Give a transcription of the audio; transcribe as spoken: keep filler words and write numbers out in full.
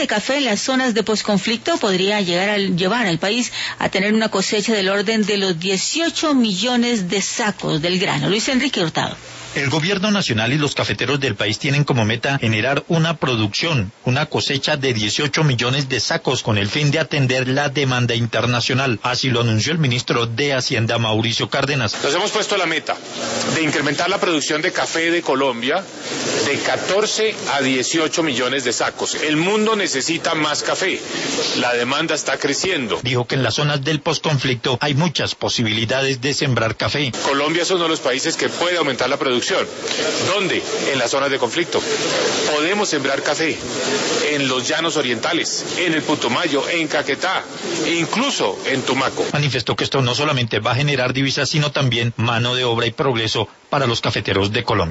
de café en las zonas de posconflicto podría llegar a llevar al país a tener una cosecha del orden de los dieciocho millones de sacos del grano. Luis Enrique Hurtado. El gobierno nacional y los cafeteros del país tienen como meta generar una producción, una cosecha de dieciocho millones de sacos con el fin de atender la demanda internacional. Así lo anunció el ministro de Hacienda, Mauricio Cárdenas. Nos hemos puesto la meta de incrementar la producción de café de Colombia de catorce a dieciocho millones de sacos. El mundo necesita más café. La demanda está creciendo. Dijo que en las zonas del posconflicto hay muchas posibilidades de sembrar café. Colombia es uno de los países que puede aumentar la producción. ¿Dónde? En las zonas de conflicto. Podemos sembrar café en los llanos orientales, en el Putumayo, en Caquetá, e incluso en Tumaco. Manifestó que esto no solamente va a generar divisas, sino también mano de obra y progreso para los cafeteros de Colombia.